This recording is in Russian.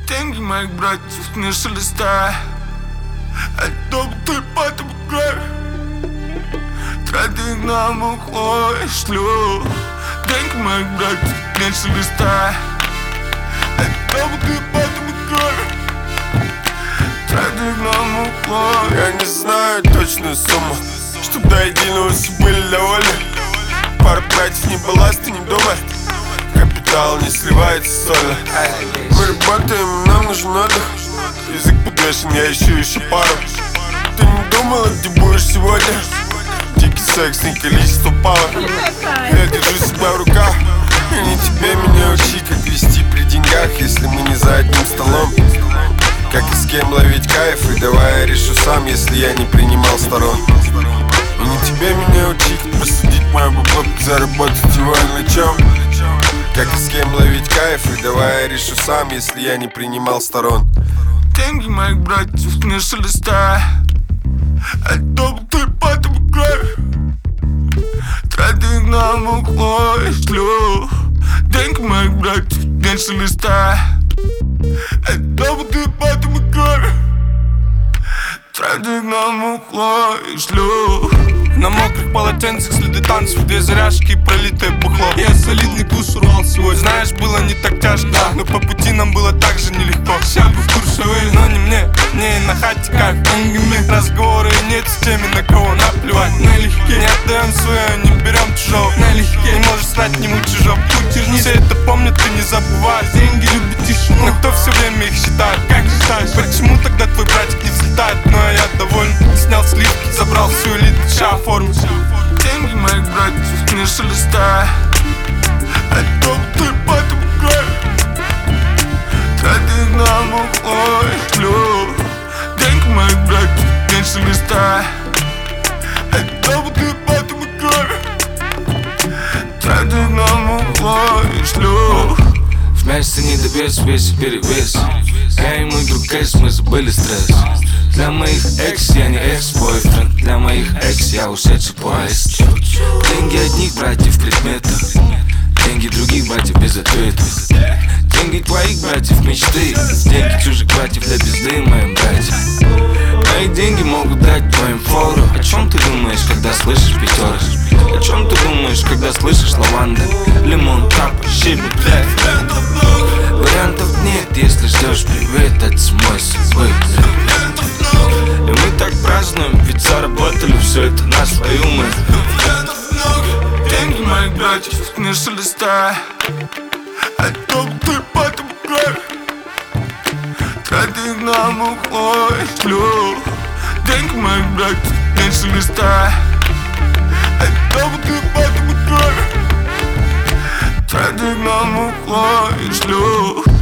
Деньги моих братьев не шелестая, дом ты потом кровь. Траты на мухло и шлю. Деньги моих братьев не шелестая, дом ты потом кровь. Траты на мухло. Я не знаю точную сумму, чтоб до единого все были довольны. Пара братьев не балласт и не дома, капитал не сливается сольно. Мы работаем, нам нужен отдых. Язык подвешен, я ищу пару. Ты не думала, где будешь сегодня? Дикий секс, не количество палок. Я держу себя в руках, и не тебе меня учи, как вести при деньгах, если мы не за одним столом. Как и с кем ловить кайф, и давай я решу сам, если я не принимал сторон. И не тебе меня учить, посадить мою бабло, заработать его на чем. Как и с кем ловить кайф, и давай я решу сам, если я не принимал сторон. Деньги моих братьев не шелестая, дом ты потом кровь. Траты на мухло и шлю. Деньги моих братьев не шелестая, дом ты потом кровь. Траты на мухло и шлю. На мокрых полотенцах следы танцев, две заряжки и пролитое бухло. Я солидный куш урвал сегодня. Знаешь, было не так тяжко, но по пути нам было так же нелегко. Шапы в курсовые, но не мне, мне и на хате кайф. Разговоры нет с теми, на кого наплевать. Налегке, не отдаем свое, не берем чужого. Налегке, не можешь стать нему чужим. Путерни, все это помнят, ты не забывай. Деньги любят тишину, но кто все время их считает? Как считаешь, почему тогда твой братик не взлетает? Но я доволен, снял сливки, забрал всю элиту, шаф. Деньги моих братьев не шелестая, дом ты потом кровь. Траты на мухло и шлю. Деньги моих братьев не шелестая, дом ты потом кровь. Траты на мухло и шлю. Вместе не добьешь весь перевес. Я и мой друг Эс, мы забыли стресс. Для моих экс я не экс-бойфренд, для моих экс я ушедший поезд. Деньги одних братьев предметов, деньги других братьев без ответов. Деньги твоих братьев мечты, деньги чужих братьев для пизды моим братьям. Мои деньги могут дать твоим фору. О чем ты думаешь, когда слышишь пятерок? О чем ты думаешь, когда слышишь лаванда, лимон, капа, щебет, блядь? Вариантов нет, если ждешь привет от самой судьбы. И мы так празднуем, ведь заработали все это на свои умы. Деньги моих братьев не шелестая, дом ты потом кровь. Траты на мухло и шлю. Деньги моих братьев не шелестая, дом ты потом кровь. Траты на мухло и шлю.